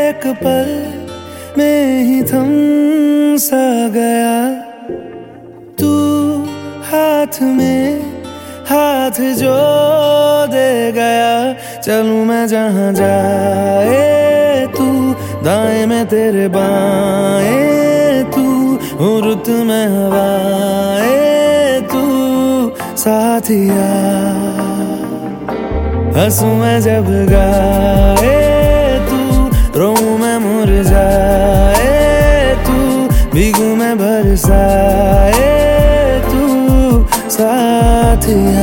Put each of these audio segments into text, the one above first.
एक पल में ही थम सा गया। तू हाथ में हाथ जो दे गया, चलूं मैं जहां जाए तू, दाएं में तेरे बाएं तू, रुत में हवाएं तू साथिया। हंसूं मैं जब गाए तू, रोऊं मैं मुरझाए तू, भीगूं मैं बरसाए तू साथिया।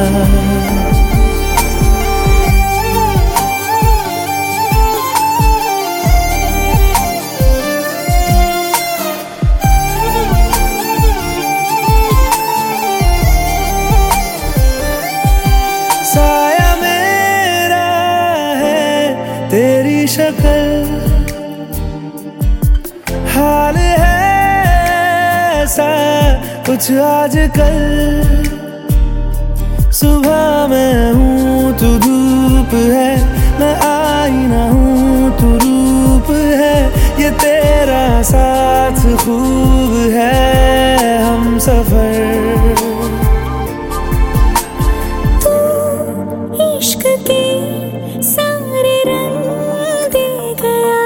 साया मेरा है तेरी शक्ल, हाल है ऐसा कुछ आजकल। सुबह मैं हूँ तू धूप है, मैं आईना हूँ तू रूप है, ये तेरा साथ खूब है हम सफर। इश्क के सारे रंग दे गया,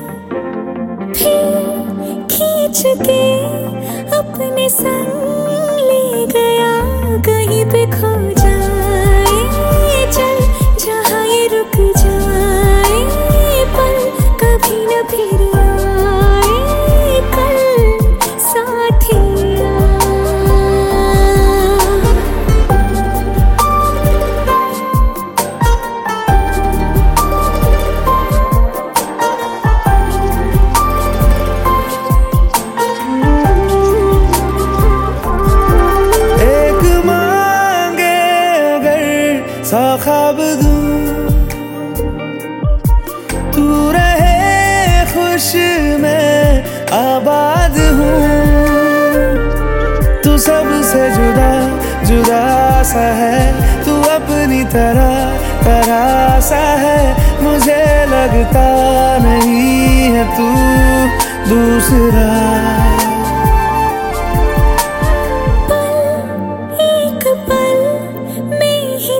फिर खींच के अपने संग ले गया। कहीं पे खो जाए चल, जहाँ ये रुक जाए पल, कभी न फिर आए कल साथिया। सा ख्वाब दूं तू रहे खुश, मैं आबाद हूँ। तू सबसे जुदा जुदा सा है, तू अपनी तरह सा है, मुझे लगता नहीं है तू दूसरा।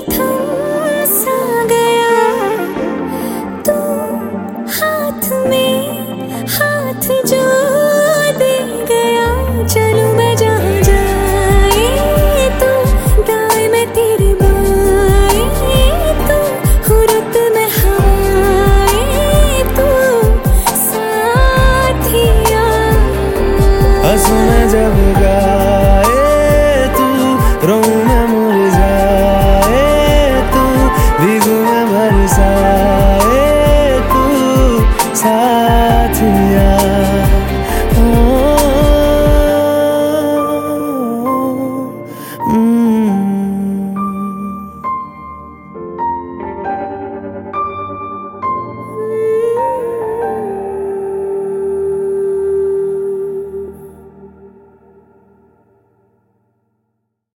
हाथ में